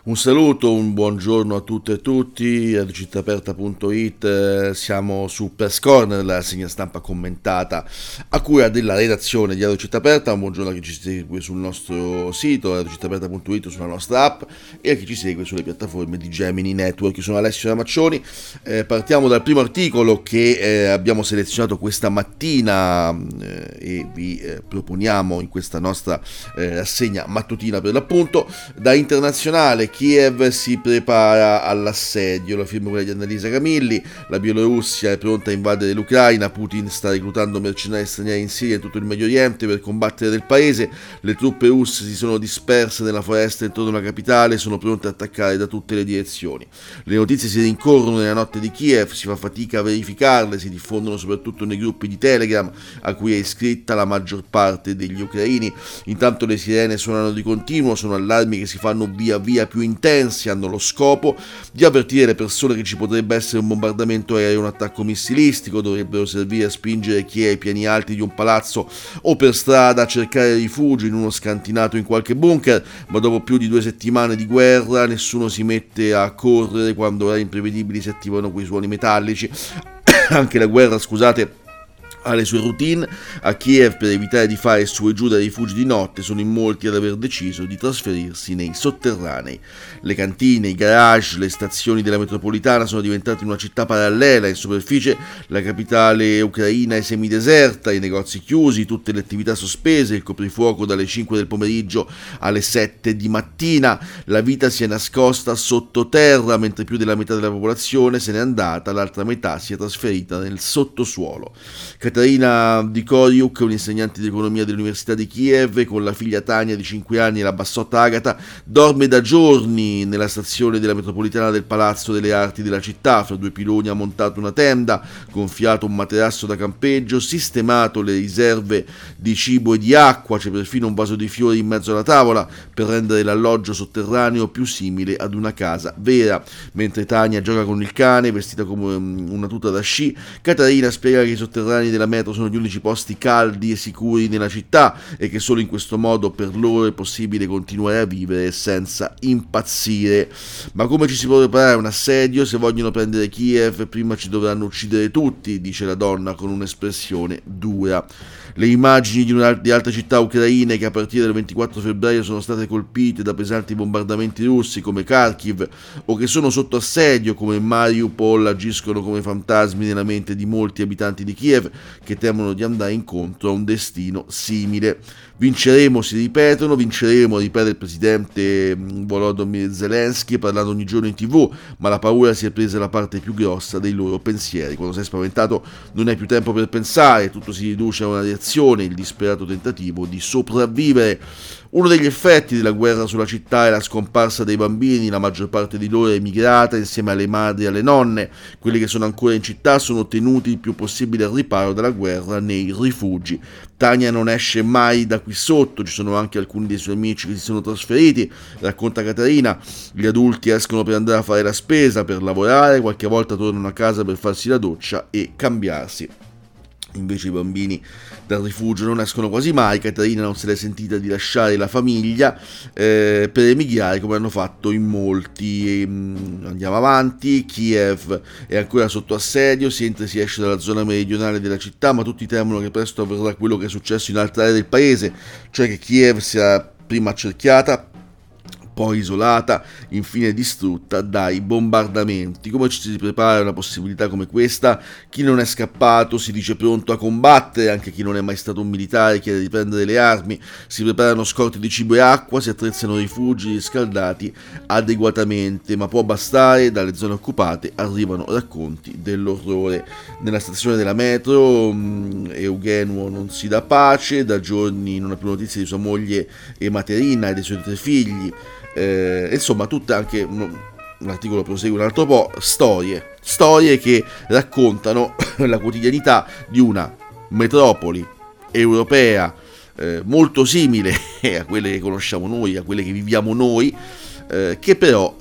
Un saluto, un buongiorno a tutte e tutti, ad cittaaperta.it, siamo su Press Corner, la rassegna stampa commentata a cura della redazione di Radio Città Aperta. Un buongiorno a chi ci segue sul nostro sito, radiocittaaperta.it, sulla nostra app e a chi ci segue sulle piattaforme di Gemini Network. Io sono Alessio Ramaccioni, partiamo dal primo articolo che abbiamo selezionato questa mattina e vi proponiamo in questa nostra rassegna mattutina per l'appunto. Da Internazionale: Kiev si prepara all'assedio, la firma quella di Annalisa Camilli. La Bielorussia è pronta a invadere l'Ucraina, Putin sta reclutando mercenari stranieri in Siria e in tutto il Medio Oriente per combattere del paese. Le truppe russe si sono disperse nella foresta intorno alla capitale e sono pronte ad attaccare da tutte le direzioni. Le notizie si rincorrono nella notte di Kiev, si fa fatica a verificarle, si diffondono soprattutto nei gruppi di Telegram a cui è iscritta la maggior parte degli ucraini. Intanto le sirene suonano di continuo, sono allarmi che si fanno via via più intensi, hanno lo scopo di avvertire le persone che ci potrebbe essere un bombardamento aereo, un attacco missilistico. Dovrebbero servire a spingere chi è ai piani alti di un palazzo o per strada a cercare rifugio in uno scantinato in qualche bunker, ma dopo più di 2 settimane di guerra nessuno si mette a correre quando orari imprevedibili si attivano quei suoni metallici. Anche la guerra, scusate, ha le sue routine. A Kiev, per evitare di fare su e giù dai rifugi di notte, sono in molti ad aver deciso di trasferirsi nei sotterranei. Le cantine, i garage, le stazioni della metropolitana sono diventate una città parallela. In superficie la capitale ucraina è semideserta, i negozi chiusi, tutte le attività sospese, il coprifuoco dalle 5 del pomeriggio alle 7 di mattina. La vita si è nascosta sottoterra, mentre più della metà della popolazione se n'è andata, l'altra metà si è trasferita nel sottosuolo. Katarina Dikoriuk, un'insegnante di economia dell'Università di Kiev, con la figlia Tania di 5 anni e la bassotta Agata, dorme da giorni nella stazione della metropolitana del Palazzo delle Arti della città. Fra 2 piloni ha montato una tenda, gonfiato un materasso da campeggio, sistemato le riserve di cibo e di acqua. C'è perfino un vaso di fiori in mezzo alla tavola per rendere l'alloggio sotterraneo più simile ad una casa vera. Mentre Tania gioca con il cane, vestita come una tuta da sci, Katarina spiega che i sotterranei della metro sono gli unici posti caldi e sicuri nella città e che solo in questo modo per loro è possibile continuare a vivere senza impazzire. Ma come ci si può preparare a un assedio? Se vogliono prendere Kiev prima ci dovranno uccidere tutti, dice la donna con un'espressione dura. Le immagini di altre città ucraine che a partire dal 24 febbraio sono state colpite da pesanti bombardamenti russi come Kharkiv o che sono sotto assedio come Mariupol agiscono come fantasmi nella mente di molti abitanti di Kiev che temono di andare incontro a un destino simile. Vinceremo, si ripetono, vinceremo, ripete il presidente Volodymyr Zelensky parlando ogni giorno in TV, ma la paura si è presa la parte più grossa dei loro pensieri. Quando sei spaventato non hai più tempo per pensare, tutto si riduce a una reazione, il disperato tentativo di sopravvivere. Uno degli effetti della guerra sulla città è la scomparsa dei bambini, la maggior parte di loro è emigrata insieme alle madri e alle nonne. Quelli che sono ancora in città sono tenuti il più possibile al riparo dalla guerra nei rifugi. Tania non esce mai da qui sotto, ci sono anche alcuni dei suoi amici che si sono trasferiti, racconta Caterina. Gli adulti escono per andare a fare la spesa, per lavorare, qualche volta tornano a casa per farsi la doccia e cambiarsi. Invece i bambini dal rifugio non escono quasi mai. Caterina non se l'è sentita di lasciare la famiglia per emigrare come hanno fatto in molti. Andiamo avanti. Kiev è ancora sotto assedio, si entra e si esce dalla zona meridionale della città, ma tutti temono che presto avverrà quello che è successo in altre aree del paese, cioè che Kiev sia prima accerchiata, poi isolata, infine distrutta dai bombardamenti. Come ci si prepara a una possibilità come questa? Chi non è scappato si dice pronto a combattere, anche chi non è mai stato un militare chiede di prendere le armi, si preparano scorte di cibo e acqua, si attrezzano rifugi riscaldati adeguatamente, ma può bastare. Dalle zone occupate arrivano racconti dell'orrore. Nella stazione della metro Eugenio non si dà pace, da giorni non ha più notizie di sua moglie e Materina e dei suoi 3 figli. Insomma, tutte anche un articolo prosegue un altro po', storie che raccontano la quotidianità di una metropoli europea molto simile a quelle che conosciamo noi, a quelle che viviamo noi, che però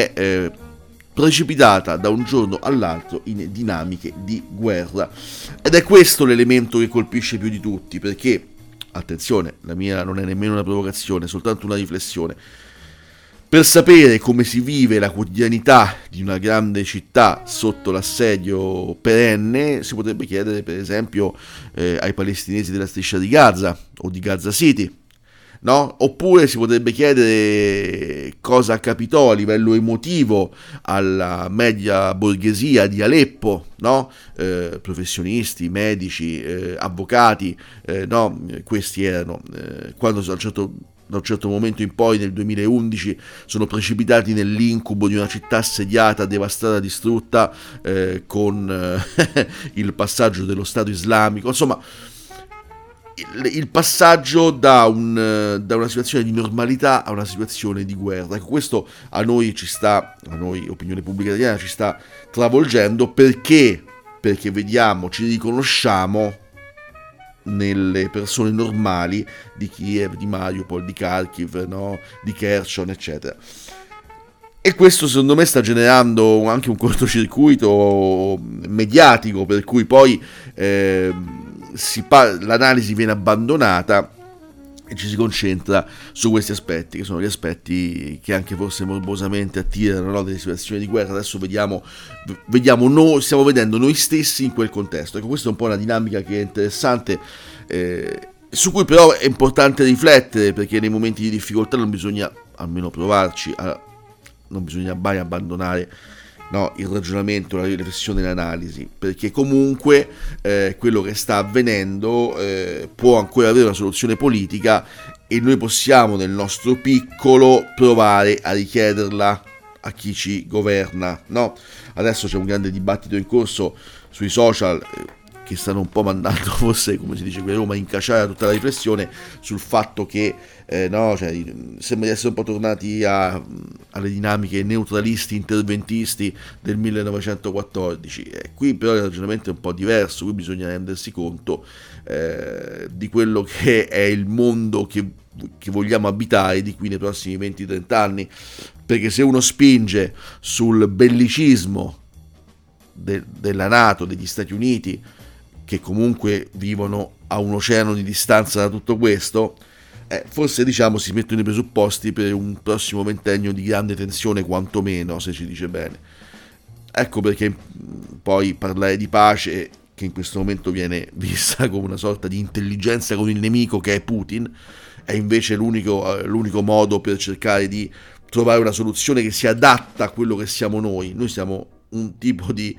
è precipitata da un giorno all'altro in dinamiche di guerra. Ed è questo l'elemento che colpisce più di tutti, perché, attenzione, la mia non è nemmeno una provocazione, è soltanto una riflessione. Per sapere come si vive la quotidianità di una grande città sotto l'assedio perenne, si potrebbe chiedere per esempio ai palestinesi della striscia di Gaza o di Gaza City, no? Oppure si potrebbe chiedere cosa capitò a livello emotivo alla media borghesia di Aleppo, no? Professionisti, medici, avvocati, no? Questi erano, quando da un certo momento in poi, nel 2011, sono precipitati nell'incubo di una città assediata, devastata, distrutta, con il passaggio dello Stato islamico, insomma il passaggio da una situazione di normalità a una situazione di guerra. Ecco, questo a noi opinione pubblica italiana, ci sta travolgendo perché vediamo, ci riconosciamo nelle persone normali di Kiev, di Mariupol, di Kharkiv, no? Di Kherson, eccetera. E questo secondo me sta generando anche un cortocircuito mediatico, per cui poi l'analisi viene abbandonata e ci si concentra su questi aspetti, che sono gli aspetti che anche forse morbosamente attirano, no? Delle situazioni di guerra. Adesso stiamo vedendo noi stessi in quel contesto. Ecco, questa è un po' una dinamica che è interessante, su cui però è importante riflettere, perché nei momenti di difficoltà non bisogna, almeno provarci, non bisogna mai abbandonare, no, il ragionamento, la riflessione, l'analisi, perché comunque quello che sta avvenendo può ancora avere una soluzione politica e noi possiamo nel nostro piccolo provare a richiederla a chi ci governa, no? Adesso c'è un grande dibattito in corso sui social che stanno un po' mandando, forse come si dice qui a Roma, in cacciare tutta la riflessione sul fatto che no, cioè, sembra di essere un po' tornati alle dinamiche neutralisti, interventisti del 1914. Qui però il ragionamento è un po' diverso, qui bisogna rendersi conto di quello che è il mondo che vogliamo abitare di qui nei prossimi 20-30 anni, perché se uno spinge sul bellicismo della NATO, degli Stati Uniti, che comunque vivono a un oceano di distanza da tutto questo, forse diciamo si mettono i presupposti per un prossimo ventennio di grande tensione, quantomeno, se ci dice bene. Ecco perché poi parlare di pace, che in questo momento viene vista come una sorta di intelligenza con il nemico che è Putin, è invece l'unico modo per cercare di trovare una soluzione che si adatta a quello che siamo noi. Noi siamo un tipo di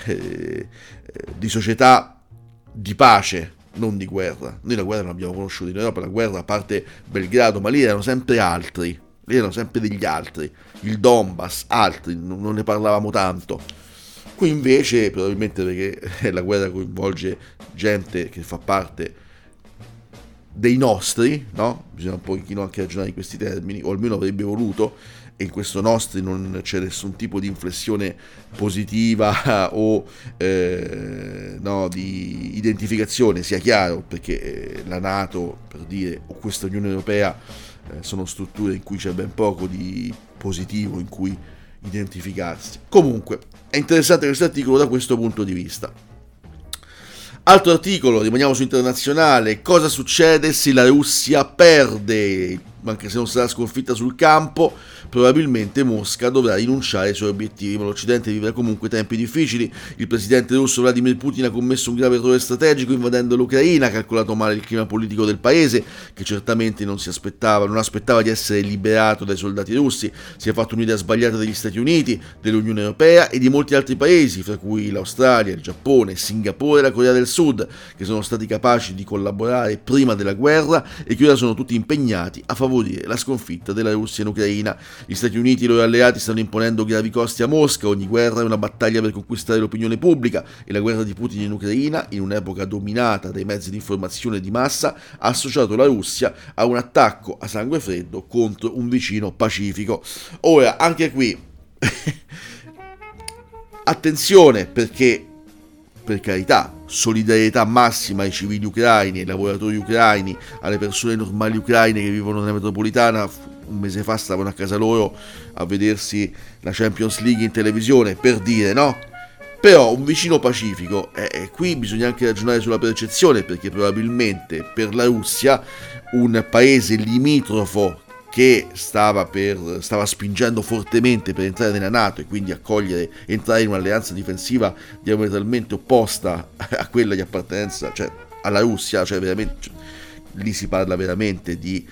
società di pace, non di guerra. Noi la guerra non abbiamo conosciuto in Europa, la guerra, a parte Belgrado, ma lì erano sempre altri, lì erano sempre degli altri, il Donbass, altri, non ne parlavamo tanto. Qui invece, probabilmente perché la guerra coinvolge gente che fa parte dei nostri, no? Bisogna un pochino anche ragionare in questi termini, o almeno avrebbe voluto, e in questo nostri non c'è nessun tipo di inflessione positiva o no, di identificazione, sia chiaro, perché la NATO, per dire, o questa Unione Europea sono strutture in cui c'è ben poco di positivo in cui identificarsi. Comunque è interessante questo articolo da questo punto di vista. Altro articolo, rimaniamo su internazionale: cosa succede se la Russia perde? Anche se non sarà sconfitta sul campo, probabilmente Mosca dovrà rinunciare ai suoi obiettivi, ma l'Occidente vivrà comunque tempi difficili. Il presidente russo Vladimir Putin ha commesso un grave errore strategico invadendo l'Ucraina, ha calcolato male il clima politico del paese, che certamente non aspettava di essere liberato dai soldati russi, si è fatto un'idea sbagliata degli Stati Uniti, dell'Unione Europea e di molti altri paesi, fra cui l'Australia, il Giappone, Singapore e la Corea del Sud, che sono stati capaci di collaborare prima della guerra e che ora sono tutti impegnati a favorire la sconfitta della Russia in Ucraina. Gli Stati Uniti e i loro alleati stanno imponendo gravi costi a Mosca. Ogni guerra è una battaglia per conquistare l'opinione pubblica e la guerra di Putin in Ucraina, in un'epoca dominata dai mezzi di informazione di massa, ha associato la Russia a un attacco a sangue freddo contro un vicino pacifico. Ora, anche qui attenzione, perché, per carità, solidarietà massima ai civili ucraini, ai lavoratori ucraini, alle persone normali ucraine che vivono nella metropolitana. Un mese fa stavano a casa loro a vedersi la Champions League in televisione, per dire, no? Però un vicino pacifico, qui bisogna anche ragionare sulla percezione, perché probabilmente per la Russia un paese limitrofo che stava spingendo fortemente per entrare nella NATO e quindi entrare in un'alleanza difensiva diametralmente opposta a quella di appartenenza, cioè alla Russia, cioè veramente, lì si parla veramente di,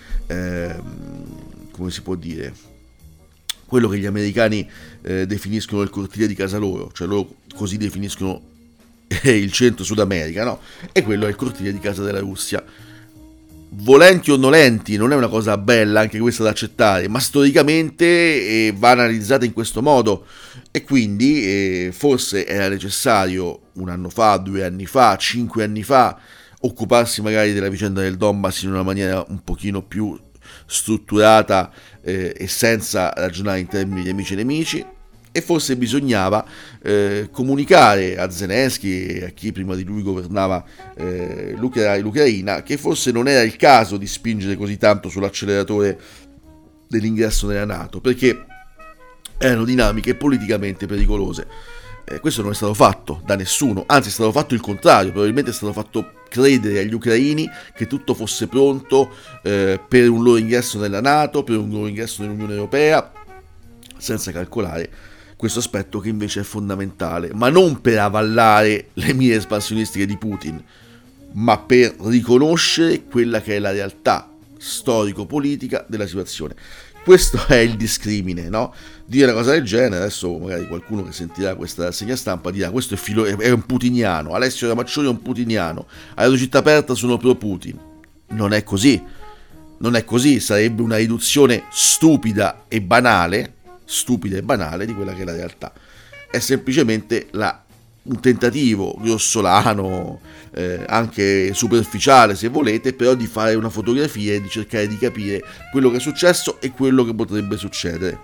come si può dire, quello che gli americani definiscono il cortile di casa loro, cioè loro così definiscono il centro Sud America, no? E quello è il cortile di casa della Russia. Volenti o nolenti, non è una cosa bella anche questa da accettare, ma storicamente va analizzata in questo modo, e quindi forse era necessario 1 anno fa, 2 anni fa, 5 anni fa occuparsi magari della vicenda del Donbass in una maniera un pochino più strutturata e senza ragionare in termini di amici e nemici, e forse bisognava comunicare a Zelensky e a chi prima di lui governava l'Ucraina che forse non era il caso di spingere così tanto sull'acceleratore dell'ingresso nella NATO, perché erano dinamiche politicamente pericolose. Questo non è stato fatto da nessuno, anzi è stato fatto il contrario, probabilmente è stato fatto credere agli ucraini che tutto fosse pronto per un loro ingresso nella NATO, per un loro ingresso nell'Unione Europea, senza calcolare questo aspetto che invece è fondamentale, ma non per avallare le mire espansionistiche di Putin, ma per riconoscere quella che è la realtà storico-politica della situazione. Questo è il discrimine, no? Dire una cosa del genere, adesso magari qualcuno che sentirà questa rassegna stampa dirà questo è un putiniano, Alessio Ramaccioni è un putiniano, a Radio Città Aperta sono pro Putin. Non è così, sarebbe una riduzione stupida e banale di quella che è la realtà. È semplicemente un tentativo grossolano, anche superficiale se volete, però di fare una fotografia e di cercare di capire quello che è successo e quello che potrebbe succedere.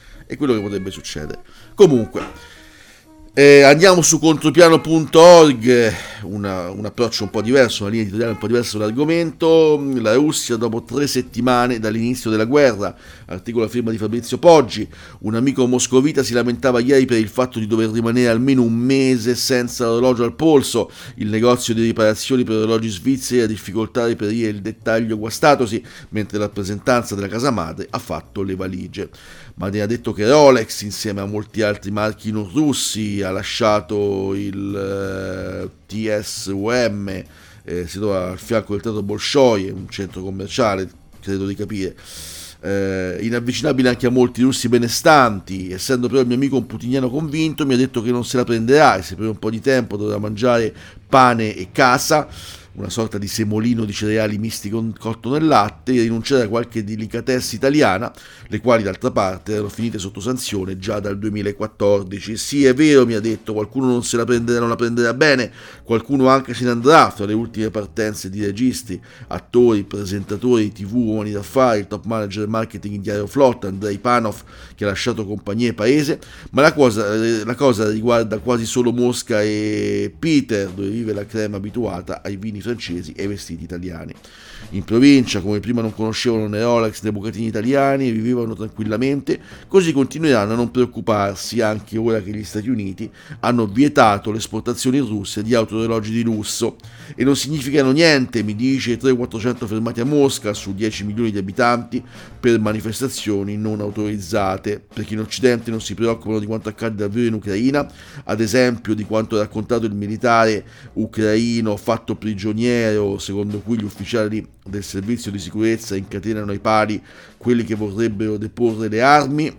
Comunque, andiamo su contropiano.org, un approccio un po' diverso, una linea editoriale un po' diversa sull'argomento. La Russia dopo 3 settimane dall'inizio della guerra, articolo a firma di Fabrizio Poggi. Un amico moscovita si lamentava ieri per il fatto di dover rimanere almeno un mese senza orologio al polso. Il negozio di riparazioni per orologi svizzeri ha difficoltà a reperire il dettaglio guastatosi, mentre la rappresentanza della casa madre ha fatto le valigie. Madre ha detto che Rolex, insieme a molti altri marchi non russi, ha lasciato il TSUM, si trova al fianco del teatro Bolshoi, un centro commerciale, credo di capire, inavvicinabile anche a molti russi benestanti. Essendo però il mio amico un putiniano convinto, mi ha detto che non se la prenderà e se per un po' di tempo dovrà mangiare pane e casa, una sorta di semolino di cereali misti con cotto nel latte, e rinunciare a qualche delicatesse italiana, le quali d'altra parte erano finite sotto sanzione già dal 2014. Sì, è vero, mi ha detto, qualcuno non se la prenderà, non la prenderà bene, qualcuno anche se ne andrà. Fra le ultime partenze di registi, attori, presentatori di TV, uomini d'affari, il top manager marketing di Aeroflot Andrei Panov, che ha lasciato compagnia e paese, ma la cosa riguarda quasi solo Mosca e Peter, dove vive la crema abituata ai vini francesi e ai vestiti italiani. In provincia, come prima non conoscevano né Rolex né bucatini italiani e vivevano tranquillamente, così continueranno a non preoccuparsi anche ora che gli Stati Uniti hanno vietato l'esportazione in Russia di autoorologi di lusso. E non significano niente, mi dice, i 300-400 fermati a Mosca su 10 milioni di abitanti per manifestazioni non autorizzate, perché in Occidente non si preoccupano di quanto accade davvero in Ucraina, ad esempio di quanto ha raccontato il militare ucraino fatto prigioniero, secondo cui gli ufficiali del servizio di sicurezza incatenano ai pali quelli che vorrebbero deporre le armi.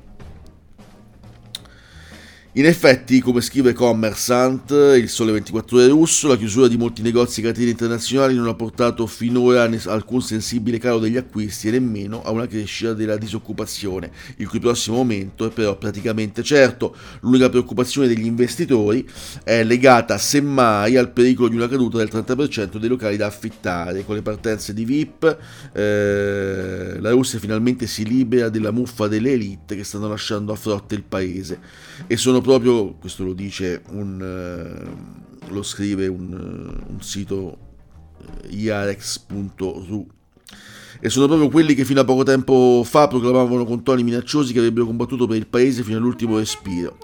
In effetti, come scrive Commerzant, il Sole 24 Ore russo, la chiusura di molti negozi e catene internazionali non ha portato finora a alcun sensibile calo degli acquisti e nemmeno a una crescita della disoccupazione, il cui prossimo aumento è però praticamente certo. L'unica preoccupazione degli investitori è legata semmai al pericolo di una caduta del 30% dei locali da affittare. Con le partenze di VIP, la Russia finalmente si libera della muffa delle elite che stanno lasciando a frotte il paese. E sono proprio, questo lo dice lo scrive un sito iarex.ru, e sono proprio quelli che fino a poco tempo fa proclamavano con toni minacciosi che avrebbero combattuto per il paese fino all'ultimo respiro.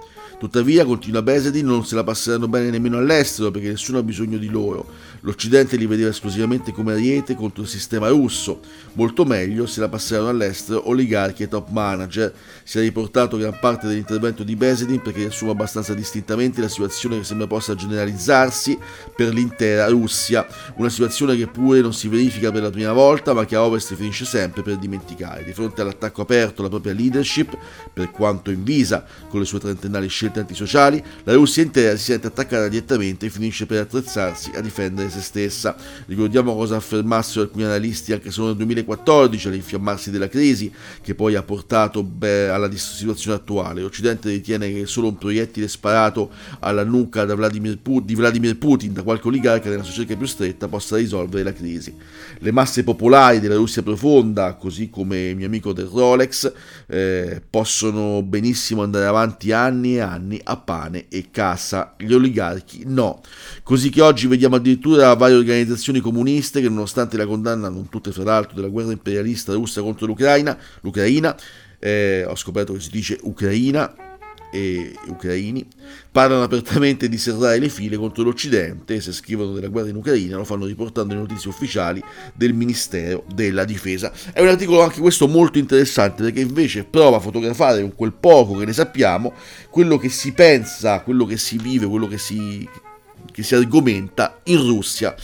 Tuttavia, continua Besedin, non se la passeranno bene nemmeno all'estero perché nessuno ha bisogno di loro. L'Occidente li vedeva esclusivamente come ariete contro il sistema russo. Molto meglio se la passeranno all'estero oligarchi e top manager. Si è riportato gran parte dell'intervento di Besedin perché riassume abbastanza distintamente la situazione che sembra possa generalizzarsi per l'intera Russia. Una situazione che pure non si verifica per la prima volta ma che a Ovest finisce sempre per dimenticare. Di fronte all'attacco aperto alla propria leadership, per quanto invisa con le sue trentennali scelte antisociali, la Russia intera si sente attaccata direttamente e finisce per attrezzarsi a difendere se stessa. Ricordiamo cosa affermassero alcuni analisti anche solo nel 2014 all'infiammarsi della crisi che poi ha portato alla situazione attuale. L'Occidente ritiene che solo un proiettile sparato alla nuca di Vladimir Putin da qualche oligarca nella sua cerchia più stretta possa risolvere la crisi. Le masse popolari della Russia profonda, così come il mio amico del Rolex, possono benissimo andare avanti anni e anni a pane e cassa, gli oligarchi no. Così che oggi vediamo addirittura varie organizzazioni comuniste che, nonostante la condanna, non tutte fra l'altro, della guerra imperialista russa contro l'Ucraina, ho scoperto che si dice Ucraina e ucraini, parlano apertamente di serrare le file contro l'Occidente e se scrivono della guerra in Ucraina lo fanno riportando le notizie ufficiali del Ministero della Difesa. È un articolo anche questo molto interessante perché invece prova a fotografare con quel poco che ne sappiamo quello che si pensa, quello che si vive, quello che si argomenta in Russia.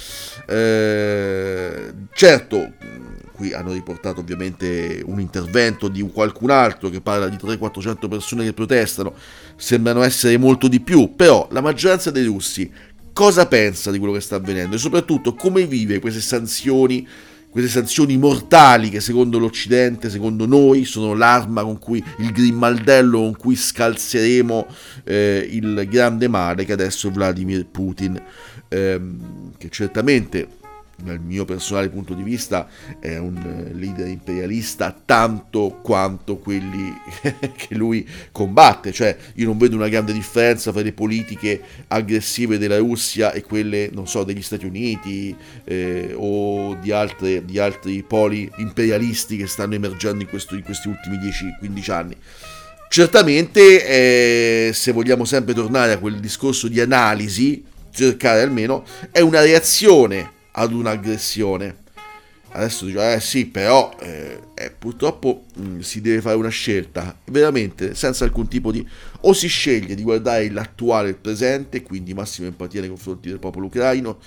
Certo, qui hanno riportato ovviamente un intervento di qualcun altro che parla di 300-400 persone che protestano, sembrano essere molto di più, però la maggioranza dei russi cosa pensa di quello che sta avvenendo e soprattutto come vive queste sanzioni mortali che secondo l'Occidente, secondo noi, sono l'arma con cui, il grimaldello con cui scalzeremo il grande male che adesso è Vladimir Putin, che certamente dal mio personale punto di vista è un leader imperialista tanto quanto quelli che lui combatte, cioè io non vedo una grande differenza fra le politiche aggressive della Russia e quelle, non so, degli Stati Uniti o di altri poli imperialisti che stanno emergendo in questi ultimi 10-15 anni. Certamente se vogliamo sempre tornare a quel discorso di analisi, cercare almeno, è una reazione ad un'aggressione. Adesso dico, sì, però purtroppo si deve fare una scelta, veramente, senza alcun tipo di... o si sceglie di guardare l'attuale, il presente, quindi massima empatia nei confronti del popolo ucraino,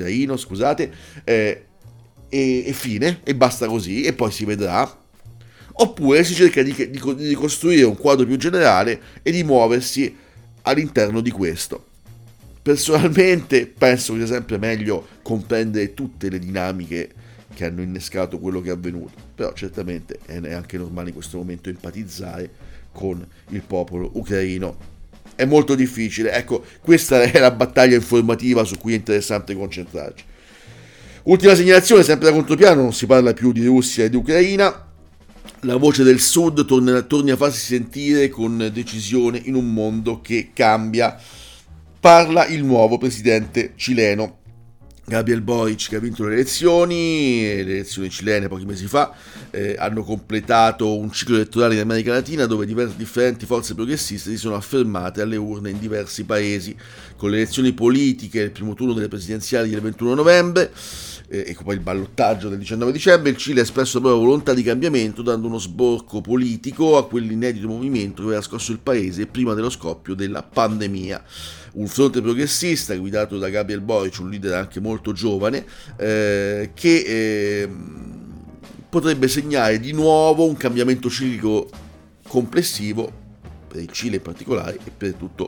e fine, e basta così, e poi si vedrà. Oppure si cerca di costruire un quadro più generale e di muoversi all'interno di questo. Personalmente penso che sia sempre meglio comprendere tutte le dinamiche che hanno innescato quello che è avvenuto, però certamente è anche normale in questo momento empatizzare con il popolo ucraino. È molto difficile, ecco, questa è la battaglia informativa su cui è interessante concentrarci. Ultima segnalazione, sempre da contropiano, non si parla più di Russia e di Ucraina. La voce del Sud torni a farsi sentire con decisione in un mondo che cambia. Parla il nuovo presidente cileno, Gabriel Boric, che ha vinto le elezioni cilene pochi mesi fa, hanno completato un ciclo elettorale in America Latina dove differenti forze progressiste si sono affermate alle urne in diversi paesi. Con le elezioni politiche, il primo turno delle presidenziali del 21 novembre e poi il ballottaggio del 19 dicembre, il Cile ha espresso la propria volontà di cambiamento dando uno sbocco politico a quell'inedito movimento che aveva scosso il paese prima dello scoppio della pandemia. Un fronte progressista guidato da Gabriel Boric, un leader anche molto giovane, che potrebbe segnare di nuovo un cambiamento ciclico complessivo per il Cile in particolare e per tutto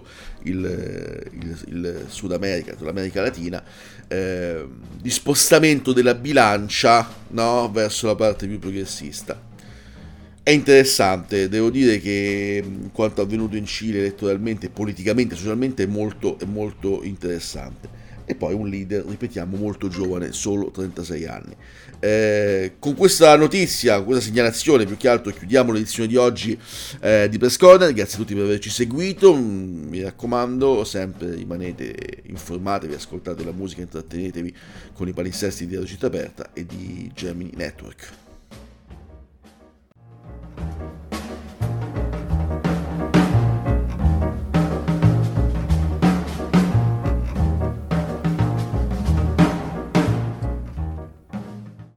il Sud America, l'America Latina, di spostamento della bilancia, no, verso la parte più progressista. È interessante, devo dire che quanto avvenuto in Cile elettoralmente, politicamente, socialmente è molto interessante. E poi un leader, ripetiamo, molto giovane, solo 36 anni. Con questa notizia, questa segnalazione, più che altro chiudiamo l'edizione di oggi di Press Corner. Grazie a tutti per averci seguito, mi raccomando, sempre rimanete informatevi, ascoltate la musica, intrattenetevi con i palinsesti di Radio Città Aperta e di Gemini Network.